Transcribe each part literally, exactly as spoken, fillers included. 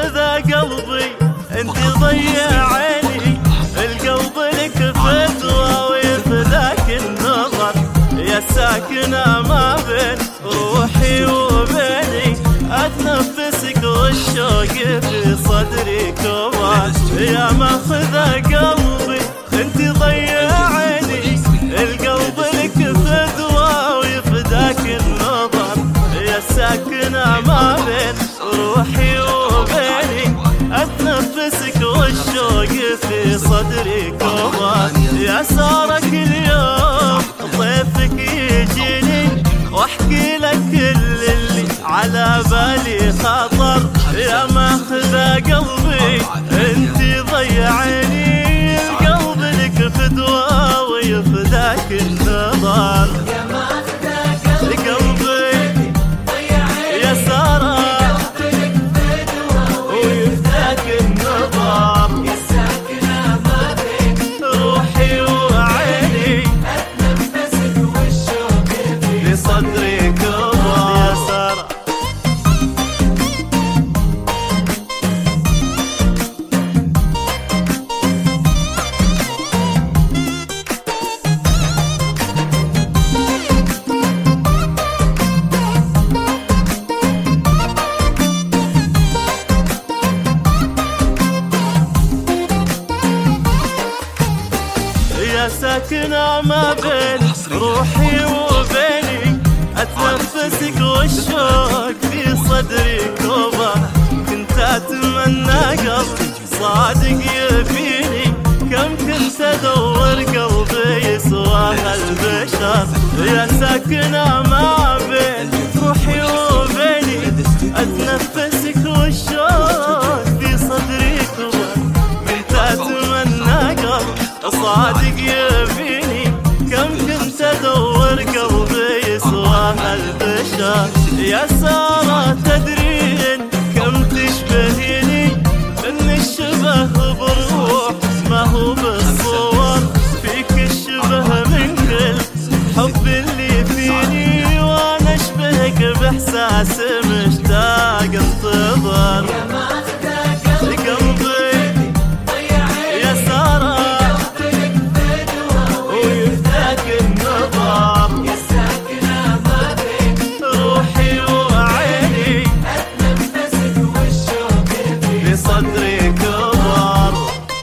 ماخذه قلبي انت ضيعيني، القلب لك فدوى ويفداك النظر، يا ساكنه ما بين روحي وبيني، اتنفسك والشوق في صدري كمان، يا ماخذه قلبي انت ضيعيني، القلب لك فدوى ويفداك النظر، يا ساكنه ما بين روحي وبيني، اتنفسك والشوق في صدري كمان، يا سارك اليوم ضيفك يجيني، واحكي لك كل اللي على بالي خطر، يا ماخذه قلبي انت ضيعيني، القلب لك فدوى ويفداك النظر، يا ماخذه قلبي يا سارة ويفداك النظر، يا ساكنة ما بين روحي وعيني، اتنفسك والشوق في صدري كبر، يا سارة يا ساكنة ما بين روحي وبيني، اتنفسك والشوق في صدري كوبا، كنت اتمنى قلب صادق يفيني، كم كنت ادور قلبي يسوى هالبشر، يا ساكنة ما بين روحي وبيني، اتنفسك والشوق في صدري كوبا، كنت اتمنى قلب صادق يبيني، كم كنت ادور قلبي يسوى هالبشر، يا سارة تدرين كم تشبهيني، ان الشبه بروح ما هو بالصور، فيك الشبه من كل حب اللي فيني، وانا اشبهك باحساس مشتاق انتظر، يا ماخذه قلبي يا سارة يا ساكنة ما بين روحي وعيني، اتنفسك والشوق في صدري كبر،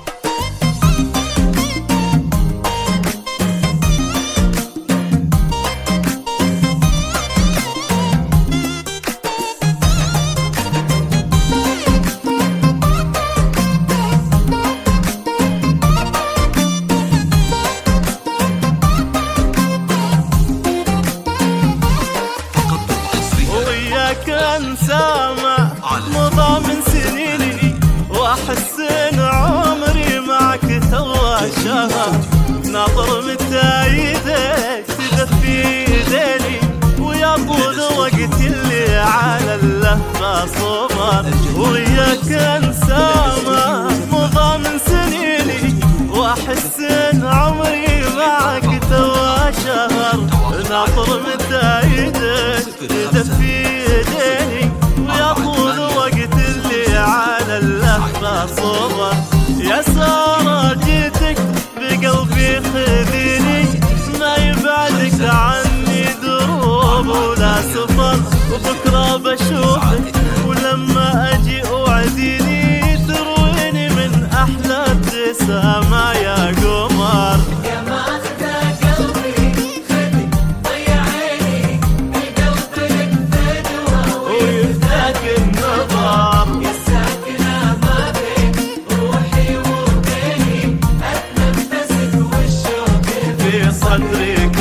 كان سامع مضى من سنيني، واحس ان عمري معك توا شهر، ناظر متى يدك تدفي يديني، ويا طول وقت اللي على اللهفة صبر، ويا كان سامع مضى من سنيني، واحس ان عمري معك توا شهر، ناظر متى يدك تدفي يديني، ويا طول وقت اللي على اللهفة صبر، يا سارة جيتك بقلبي خذيني، ما يبعدك عني دروب ولا سفر، وبكرة بشوفك ولما اجي اوعديني، ترويني من احلى ابتسامة يا قمر، يا ماخذه قلبي خذي ضيعيني، القلب لك فدوى ويفداك النظر، يا ساكنة ما بين روحي وبيني، اتنفسك والشوق في صدري